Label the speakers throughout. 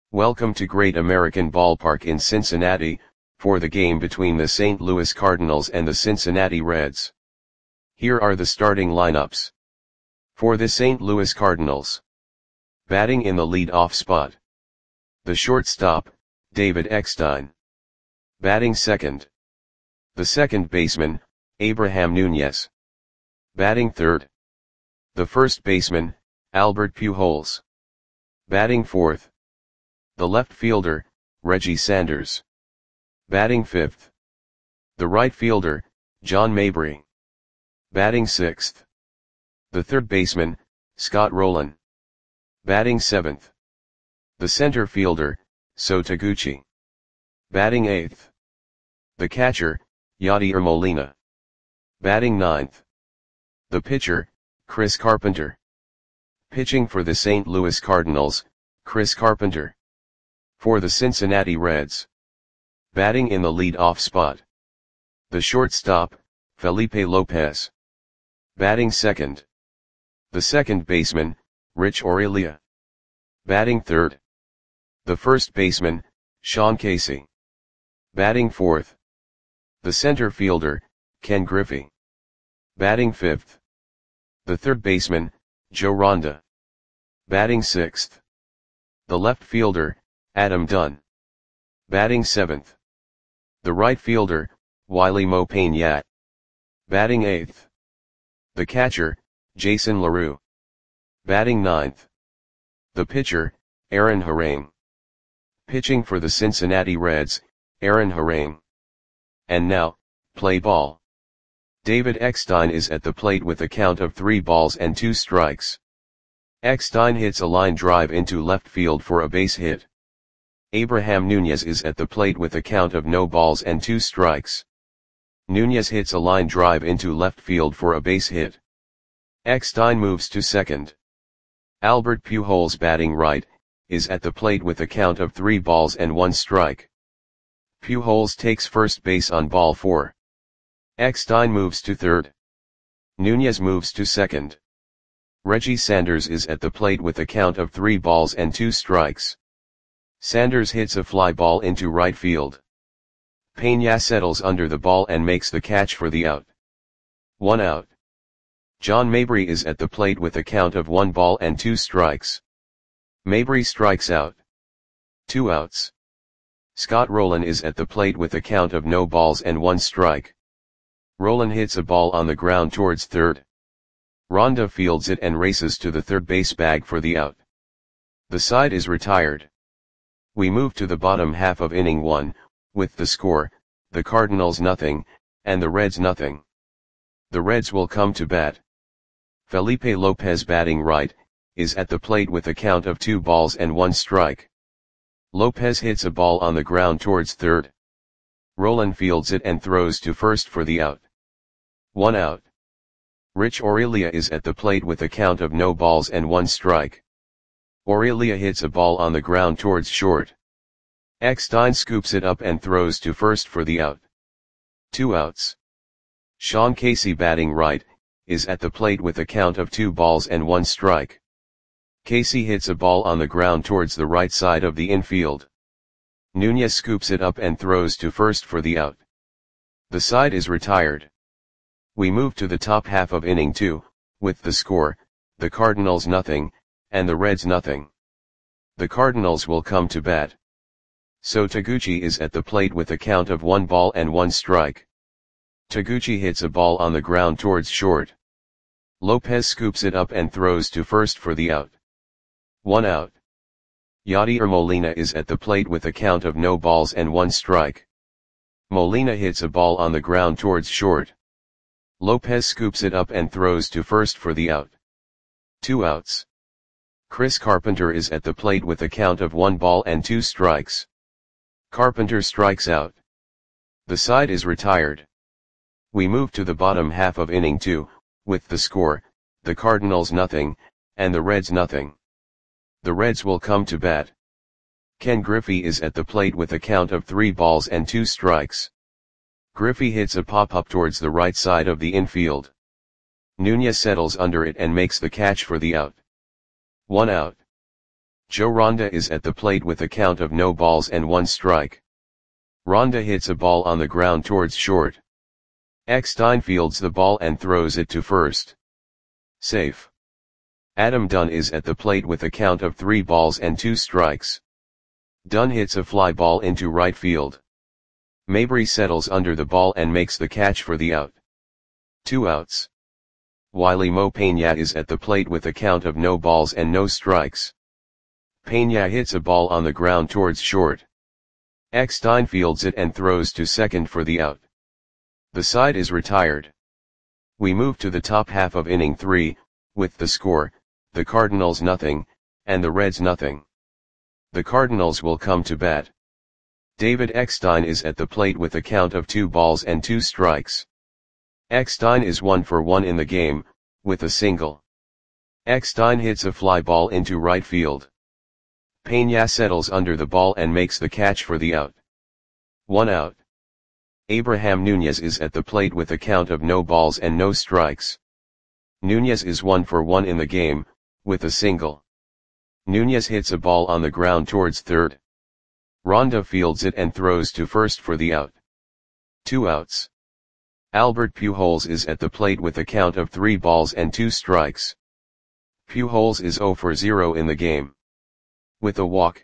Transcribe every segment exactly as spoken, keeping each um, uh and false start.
Speaker 1: Welcome to Great American Ballpark in Cincinnati, for the game between the Saint Louis Cardinals and the Cincinnati Reds. Here are the starting lineups. For the Saint Louis Cardinals. Batting in the lead-off spot. The shortstop, David Eckstein. Batting second. The second baseman, Abraham Nunez. Batting third. The first baseman, Albert Pujols. Batting fourth. The left fielder, Reggie Sanders. Batting fifth. The right fielder, John Mabry. Batting sixth. The third baseman, Scott Rolen. Batting seventh. The center fielder, So Taguchi. Batting eighth. The catcher, Yadier Molina. Batting ninth. The pitcher, Chris Carpenter. Pitching for the Saint Louis Cardinals, Chris Carpenter. For the Cincinnati Reds. Batting in the lead-off spot. The shortstop, Felipe Lopez. Batting second. The second baseman, Rich Aurilia. Batting third. The first baseman, Sean Casey. Batting fourth. The center fielder, Ken Griffey. Batting fifth. The third baseman, Joe Ronda. Batting sixth. The left fielder, Adam Dunn. Batting seventh. The right fielder, Wiley Mo Payne. Batting eighth. The catcher, Jason LaRue. Batting ninth. The pitcher, Aaron Harang. Pitching for the Cincinnati Reds, Aaron Harang. And now, play ball. David Eckstein is at the plate with a count of three balls and two strikes. Eckstein hits a line drive into left field for a base hit. Abraham Nunez is at the plate with a count of no balls and two strikes. Nunez hits a line drive into left field for a base hit. Eckstein moves to second. Albert Pujols, batting right, is at the plate with a count of three balls and one strike. Pujols takes first base on ball four. Eckstein moves to third. Nunez moves to second. Reggie Sanders is at the plate with a count of three balls and two strikes. Sanders hits a fly ball into right field. Pena settles under the ball and makes the catch for the out. One out. John Mabry is at the plate with a count of one ball and two strikes. Mabry strikes out. Two outs. Scott Rolen is at the plate with a count of no balls and one strike. Rolen hits a ball on the ground towards third. Ronda fields it and races to the third base bag for the out. The side is retired. We move to the bottom half of inning one, with the score, the Cardinals nothing, and the Reds nothing. The Reds will come to bat. Felipe Lopez, batting right, is at the plate with a count of two balls and one strike. Lopez hits a ball on the ground towards third. Rolen fields it and throws to first for the out. One out. Rich Aurilia is at the plate with a count of no balls and one strike. Aurilia hits a ball on the ground towards short. Eckstein scoops it up and throws to first for the out. Two outs. Sean Casey, batting right, is at the plate with a count of two balls and one strike. Casey hits a ball on the ground towards the right side of the infield. Nunez scoops it up and throws to first for the out. The side is retired. We move to the top half of inning two, with the score, the Cardinals nothing, and the Reds nothing. The Cardinals will come to bat. So Taguchi is at the plate with a count of one ball and one strike. Taguchi hits a ball on the ground towards short. Lopez scoops it up and throws to first for the out. One out. Yadier Molina is at the plate with a count of no balls and one strike. Molina hits a ball on the ground towards short. Lopez scoops it up and throws to first for the out. Two outs. Chris Carpenter is at the plate with a count of one ball and two strikes. Carpenter strikes out. The side is retired. We move to the bottom half of inning two, with the score, the Cardinals nothing, and the Reds nothing. The Reds will come to bat. Ken Griffey is at the plate with a count of three balls and two strikes. Griffey hits a pop-up towards the right side of the infield. Nunez settles under it and makes the catch for the out. One out. Joe Ronda is at the plate with a count of no balls and one strike. Ronda hits a ball on the ground towards short. Eckstein fields the ball and throws it to first. Safe. Adam Dunn is at the plate with a count of three balls and two strikes. Dunn hits a fly ball into right field. Mabry settles under the ball and makes the catch for the out. Two outs. Wiley Mo Peña is at the plate with a count of no balls and no strikes. Peña hits a ball on the ground towards short. Eckstein fields it and throws to second for the out. The side is retired. We move to the top half of inning three, with the score, the Cardinals nothing, and the Reds nothing. The Cardinals will come to bat. David Eckstein is at the plate with a count of two balls and two strikes. Eckstein is one for one in the game, with a single. Eckstein hits a fly ball into right field. Peña settles under the ball and makes the catch for the out. One out. Abraham Nunez is at the plate with a count of no balls and no strikes. Nunez is one for one in the game, with a single. Nunez hits a ball on the ground towards third. Ronda fields it and throws to first for the out. Two outs. Albert Pujols is at the plate with a count of three balls and two strikes. Pujols is zero for zero in the game. With a walk.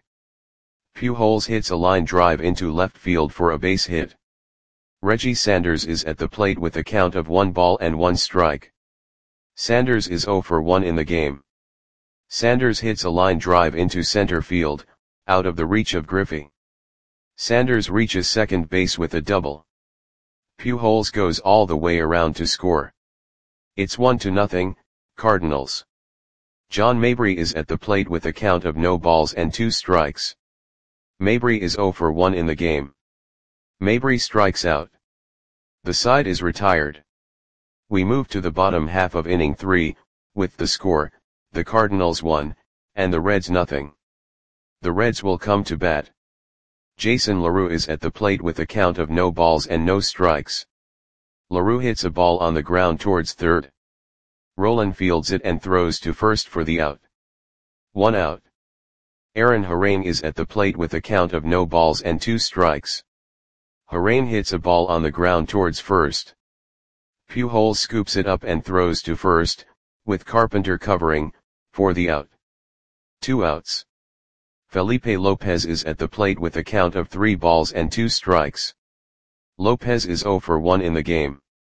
Speaker 1: Pujols hits a line drive into left field for a base hit. Reggie Sanders is at the plate with a count of one ball and one strike. Sanders is zero for one in the game. Sanders hits a line drive into center field, out of the reach of Griffey. Sanders reaches second base with a double. Pujols goes all the way around to score. It's one to nothing, Cardinals. John Mabry is at the plate with a count of no balls and two strikes. Mabry is zero for one in the game. Mabry strikes out. The side is retired. We move to the bottom half of inning three, with the score, the Cardinals one, and the Reds nothing. The Reds will come to bat. Jason LaRue is at the plate with a count of no balls and no strikes. LaRue hits a ball on the ground towards third. Rolen fields it and throws to first for the out. One out. Aaron Harane is at the plate with a count of no balls and two strikes. Harane hits a ball on the ground towards first. Pujols scoops it up and throws to first, with Carpenter covering, for the out. Two outs. Felipe Lopez is at the plate with a count of three balls and two strikes. Lopez is zero for one in the game.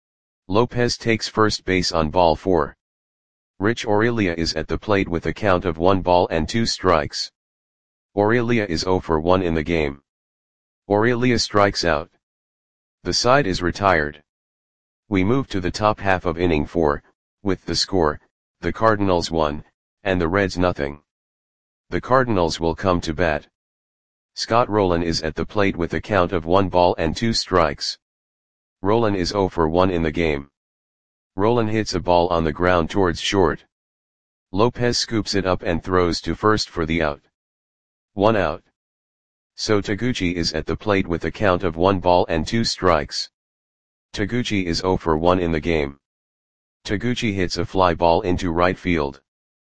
Speaker 1: Lopez takes first base on ball four. Rich Aurelia is at the plate with a count of one ball and two strikes. Aurelia is zero for one in the game. Aurelia strikes out. The side is retired. We move to the top half of inning four, with the score, the Cardinals one, and the Reds nothing. The Cardinals will come to bat. Scott Rolen is at the plate with a count of one ball and two strikes. Rolen is zero for one in the game. Rolen hits a ball on the ground towards short. Lopez scoops it up and throws to first for the out. One out. So Taguchi is at the plate with a count of one ball and two strikes. Taguchi is zero for one in the game. Taguchi hits a fly ball into right field.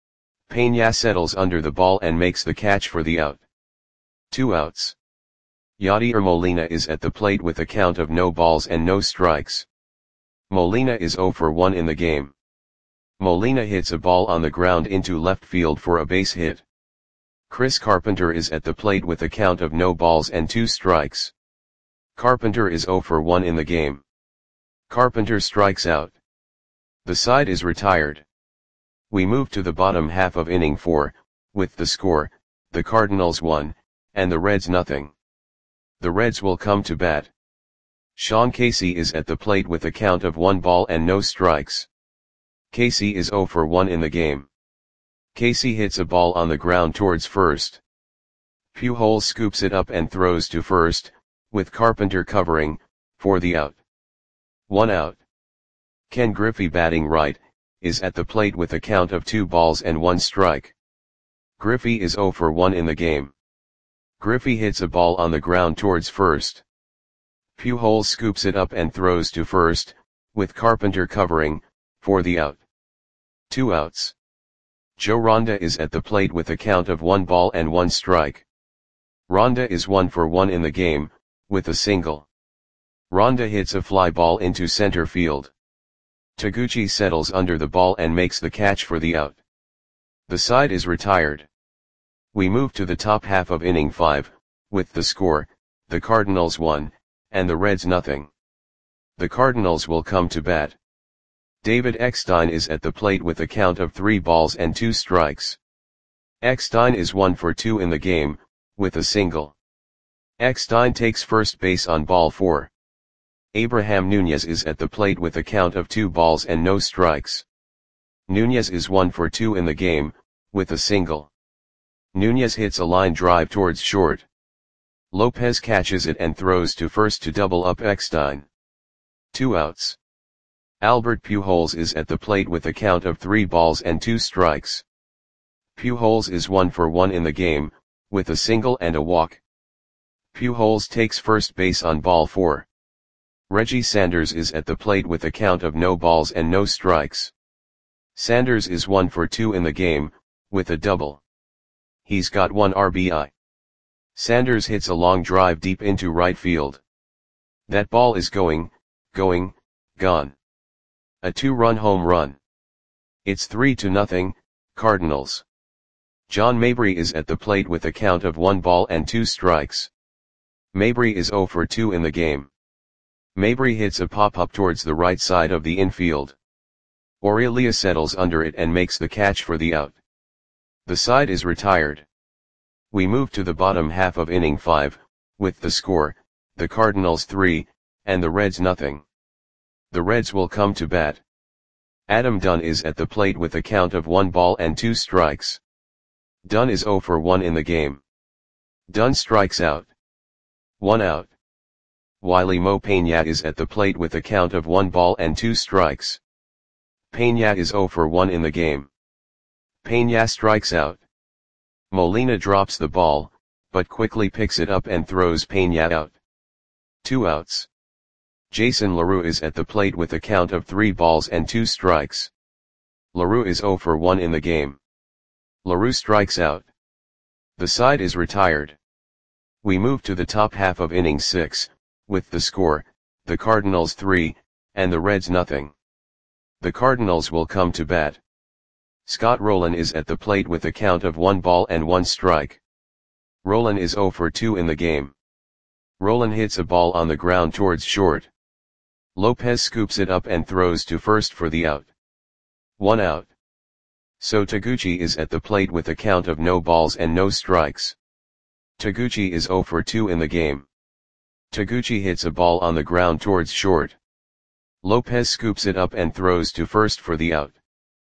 Speaker 1: Peña settles under the ball and makes the catch for the out. Two outs. Yadier Molina is at the plate with a count of no balls and no strikes. Molina is zero for one in the game. Molina hits a ball on the ground into left field for a base hit. Chris Carpenter is at the plate with a count of no balls and two strikes. Carpenter is zero for one in the game. Carpenter strikes out. The side is retired. We move to the bottom half of inning four, with the score, the Cardinals one, and the Reds nothing. The Reds will come to bat. Sean Casey is at the plate with a count of one ball and no strikes. Casey is zero for one in the game. Casey hits a ball on the ground towards first. Pujols scoops it up and throws to first, with Carpenter covering, for the out. One out. Ken Griffey batting right, is at the plate with a count of two balls and one strike. Griffey is zero for one in the game. Griffey hits a ball on the ground towards first. Pujols scoops it up and throws to first, with Carpenter covering, for the out. Two outs. Joe Ronda is at the plate with a count of one ball and one strike. Ronda is one for one in the game, with a single. Ronda hits a fly ball into center field. Taguchi settles under the ball and makes the catch for the out. The side is retired. We move to the top half of inning five, with the score, the Cardinals one, and the Reds nothing. The Cardinals will come to bat. David Eckstein is at the plate with a count of three balls and two strikes. Eckstein is one for two in the game, with a single. Eckstein takes first base on ball four. Abraham Nunez is at the plate with a count of two balls and no strikes. Nunez is one for two in the game, with a single. Nunez hits a line drive towards short. Lopez catches it and throws to first to double up Eckstein. Two outs. Albert Pujols is at the plate with a count of three balls and two strikes. Pujols is one for one in the game, with a single and a walk. Pujols takes first base on ball four. Reggie Sanders is at the plate with a count of no balls and no strikes. Sanders is one for two in the game, with a double. He's got one R B I. Sanders hits a long drive deep into right field. That ball is going, going, gone. A two-run home run. It's three to nothing, Cardinals. John Mabry is at the plate with a count of one ball and two strikes. Mabry is zero for two in the game. Mabry hits a pop-up towards the right side of the infield. Aurelia settles under it and makes the catch for the out. The side is retired. We move to the bottom half of inning five, with the score, the Cardinals three, and the Reds nothing. The Reds will come to bat. Adam Dunn is at the plate with a count of one ball and two strikes. Dunn is zero for one in the game. Dunn strikes out. One out. Wiley Mo Peña is at the plate with a count of one ball and two strikes. Peña is zero for one in the game. Peña strikes out. Molina drops the ball, but quickly picks it up and throws Peña out. Two outs. Jason LaRue is at the plate with a count of three balls and two strikes. LaRue is zero for one in the game. LaRue strikes out. The side is retired. We move to the top half of inning six, with the score, the Cardinals three, and the Reds nothing. The Cardinals will come to bat. Scott Rowland is at the plate with a count of one ball and one strike. Rowland is zero for two in the game. Rowland hits a ball on the ground towards short. Lopez scoops it up and throws to first for the out. One out. So Taguchi is at the plate with a count of no balls and no strikes. Taguchi is zero for two in the game. Taguchi hits a ball on the ground towards short. Lopez scoops it up and throws to first for the out.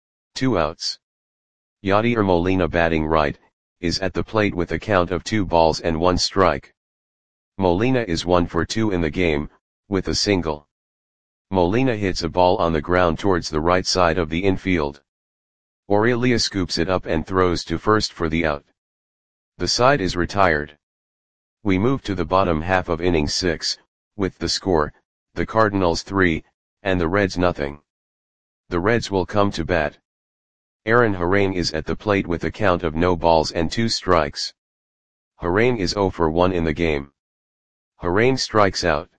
Speaker 1: Two outs. Yadier Molina, batting right, is at the plate with a count of two balls and one strike. Molina is one for two in the game, with a single. Molina hits a ball on the ground towards the right side of the infield. Aurelia scoops it up and throws to first for the out. The side is retired. We move to the bottom half of inning six, with the score, the Cardinals three, and the Reds nothing. The Reds will come to bat. Aaron Harang is at the plate with a count of no balls and two strikes. Harang is zero for one in the game. Harang strikes out.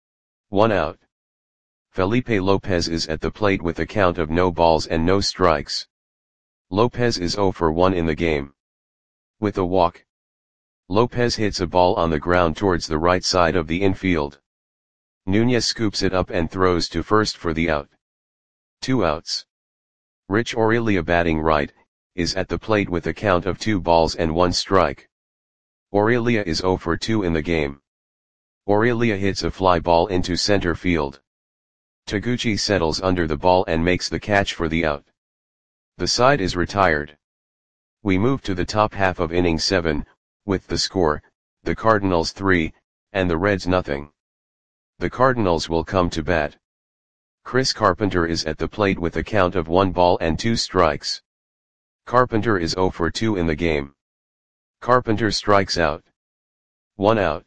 Speaker 1: One out. Felipe Lopez is at the plate with a count of no balls and no strikes. Lopez is zero for one in the game. With a walk. Lopez hits a ball on the ground towards the right side of the infield. Nunez scoops it up and throws to first for the out. Two outs. Rich Aurelia, batting right, is at the plate with a count of two balls and one strike. Aurelia is zero for two in the game. Aurelia hits a fly ball into center field. Taguchi settles under the ball and makes the catch for the out. The side is retired. We move to the top half of inning seven, with the score, the Cardinals three, and the Reds nothing. The Cardinals will come to bat. Chris Carpenter is at the plate with a count of one ball and two strikes. Carpenter is zero for two in the game. Carpenter strikes out. One out.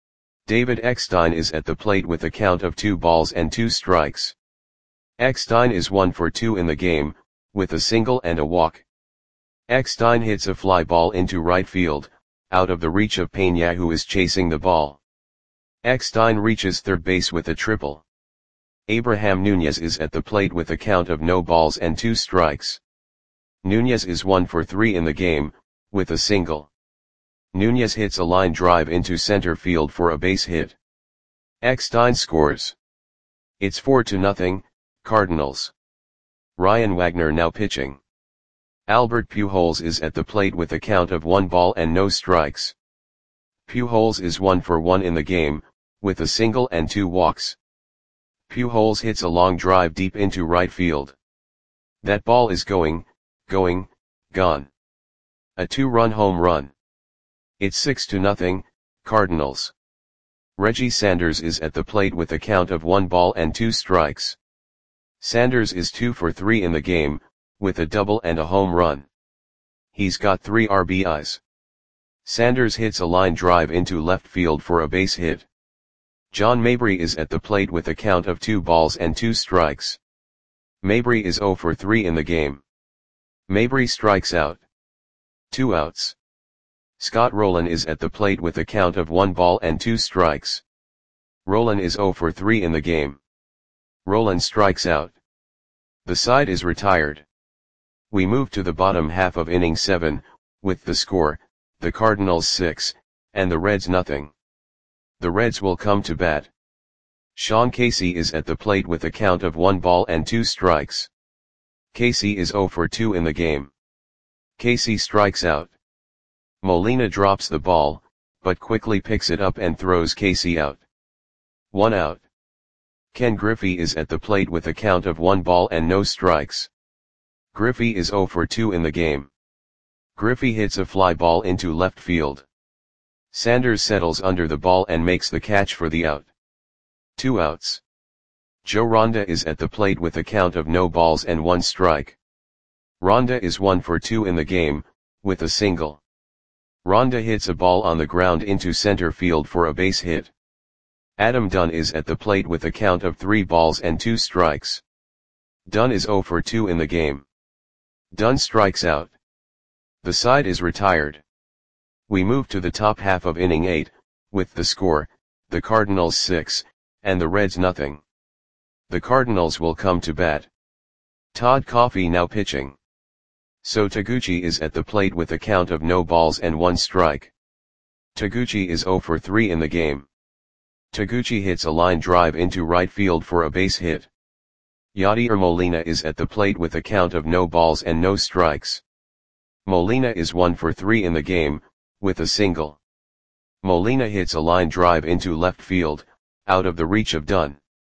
Speaker 1: David Eckstein is at the plate with a count of two balls and two strikes. Eckstein is one for two in the game, with a single and a walk. Eckstein hits a fly ball into right field, out of the reach of Peña, who is chasing the ball. Eckstein reaches third base with a triple. Abraham Nunez is at the plate with a count of no balls and two strikes. Nunez is one for three in the game, with a single. Nunez hits a line drive into center field for a base hit. Eckstein scores. It's four to nothing, Cardinals. Ryan Wagner now pitching. Albert Pujols is at the plate with a count of one ball and no strikes. Pujols is one for one in the game, with a single and two walks. Pujols hits a long drive deep into right field. That ball is going, going, gone. A two-run home run. It's six to nothing, Cardinals. Reggie Sanders is at the plate with a count of one ball and two strikes. Sanders is two for three in the game, with a double and a home run. He's got three R B Is. Sanders hits a line drive into left field for a base hit. John Mabry is at the plate with a count of two balls and two strikes. Mabry is zero for three in the game. Mabry strikes out. Two outs. Scott Rolen is at the plate with a count of one ball and two strikes. Rolen is zero for three in the game. Rolen strikes out. The side is retired. We move to the bottom half of inning seven, with the score, the Cardinals six, and the Reds nothing. The Reds will come to bat. Sean Casey is at the plate with a count of one ball and two strikes. Casey is zero for two in the game. Casey strikes out. Molina drops the ball, but quickly picks it up and throws Casey out. One out. Ken Griffey is at the plate with a count of one ball and no strikes. Griffey is zero for two in the game. Griffey hits a fly ball into left field. Sanders settles under the ball and makes the catch for the out. Two outs. Joe Ronda is at the plate with a count of no balls and one strike. Ronda is one for two in the game, with a single. Ronda hits a ball on the ground into center field for a base hit. Adam Dunn is at the plate with a count of three balls and two strikes. Dunn is zero for two in the game. Dunn strikes out. The side is retired. We move to the top half of inning eight, with the score, the Cardinals six, and the Reds nothing. The Cardinals will come to bat. Todd Coffey now pitching. So Taguchi is at the plate with a count of no balls and one strike. Taguchi is zero for three in the game. Taguchi hits a line drive into right field for a base hit. Yadier Molina is at the plate with a count of no balls and no strikes. Molina is one for three in the game, with a single. Molina hits a line drive into left field, out of the reach of Dunn.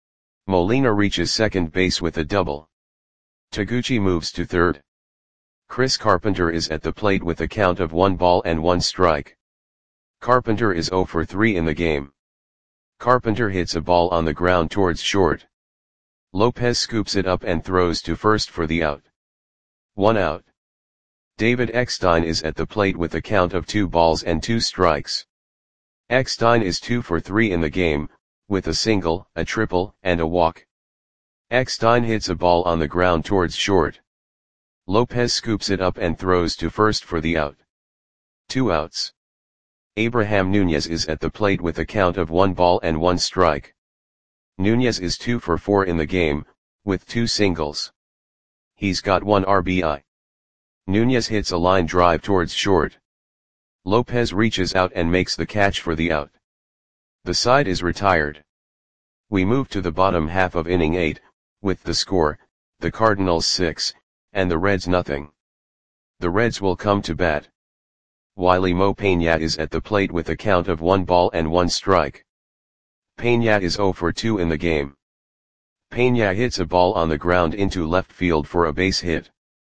Speaker 1: Molina reaches second base with a double. Taguchi moves to third. Chris Carpenter is at the plate with a count of one ball and one strike. Carpenter is zero for three in the game. Carpenter hits a ball on the ground towards short. Lopez scoops it up and throws to first for the out. One out. David Eckstein is at the plate with a count of two balls and two strikes. Eckstein is two for three in the game, with a single, a triple, and a walk. Eckstein hits a ball on the ground towards short. Lopez scoops it up and throws to first for the out. Two outs. Abraham Nunez is at the plate with a count of one ball and one strike. Nunez is two for four in the game, with two singles. He's got one R B I. Nunez hits a line drive towards short. Lopez reaches out and makes the catch for the out. The side is retired. We move to the bottom half of inning eight, with the score, the Cardinals six, and the Reds nothing. The Reds will come to bat. Wiley Mo Peña is at the plate with a count of one ball and one strike. Peña is zero for two in the game. Peña hits a ball on the ground into left field for a base hit.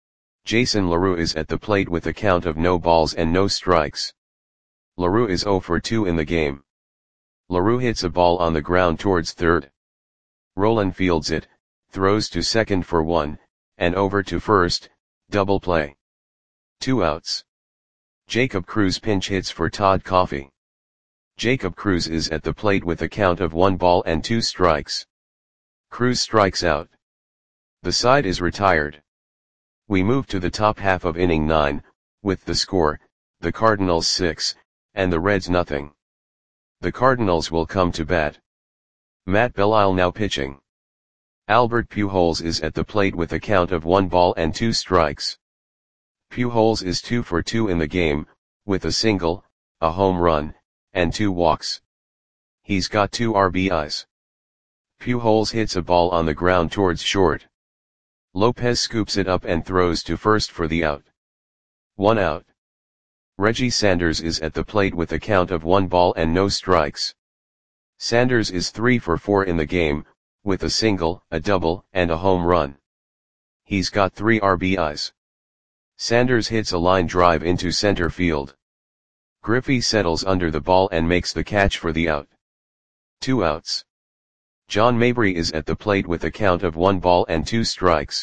Speaker 1: Jason LaRue is at the plate with a count of no balls and no strikes. LaRue is zero for two in the game. LaRue hits a ball on the ground towards third. Rolen fields it, throws to second for one, and over to first, double play. Two outs. Jacob Cruz pinch hits for Todd Coffey. Jacob Cruz is at the plate with a count of one ball and two strikes. Cruz strikes out. The side is retired. We move to the top half of inning nine, with the score, the Cardinals six, and the Reds nothing. The Cardinals will come to bat. Matt Belisle now pitching. Albert Pujols is at the plate with a count of one ball and two strikes. Pujols is two for two in the game, with a single, a home run, and two walks. He's got two R B Is. Pujols hits a ball on the ground towards short. Lopez scoops it up and throws to first for the out. One out. Reggie Sanders is at the plate with a count of one ball and no strikes. Sanders is three for four in the game, with a single, a double, and a home run. He's got three R B Is. Sanders hits a line drive into center field. Griffey settles under the ball and makes the catch for the out. Two outs. John Mabry is at the plate with a count of one ball and two strikes.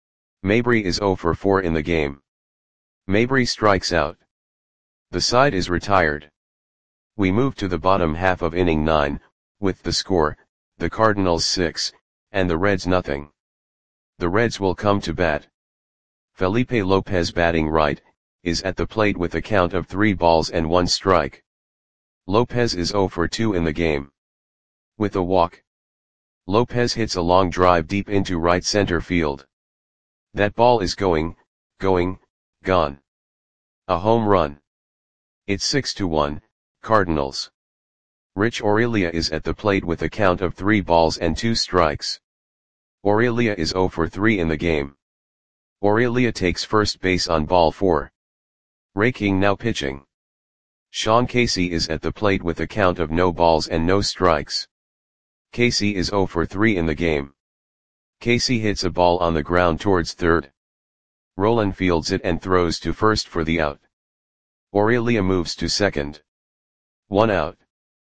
Speaker 1: Mabry is zero for four in the game. Mabry strikes out. The side is retired. We move to the bottom half of inning nine, with the score, the Cardinals six, and the Reds nothing. The Reds will come to bat. Felipe Lopez, batting right, is at the plate with a count of three balls and one strike. Lopez is zero for two in the game. With a walk, Lopez hits a long drive deep into right center field. That ball is going, going, gone. A home run. It's six to one, Cardinals. Rich Aurilia is at the plate with a count of three balls and two strikes. Aurilia is zero for three in the game. Aurilia takes first base on ball four. Ray King now pitching. Sean Casey is at the plate with a count of no balls and no strikes. Casey is zero for three in the game. Casey hits a ball on the ground towards third. Rolen fields it and throws to first for the out. Aurilia moves to second. One out.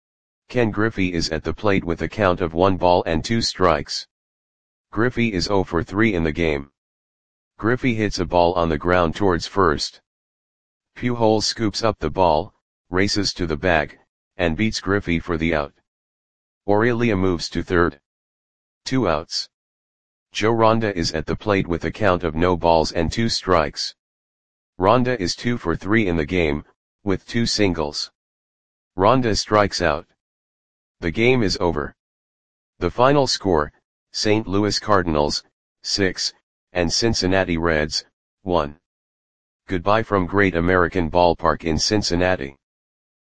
Speaker 1: Ken Griffey is at the plate with a count of one ball and two strikes. Griffey is zero for three in the game. Griffey hits a ball on the ground towards first. Pujols scoops up the ball, races to the bag, and beats Griffey for the out. Aurilia moves to third. Two outs. Joe Ronda is at the plate with a count of no balls and two strikes. Ronda is two for three in the game, with two singles. Ronda strikes out. The game is over. The final score, Saint Louis Cardinals, six, and Cincinnati Reds, one. Goodbye from Great American Ballpark in Cincinnati.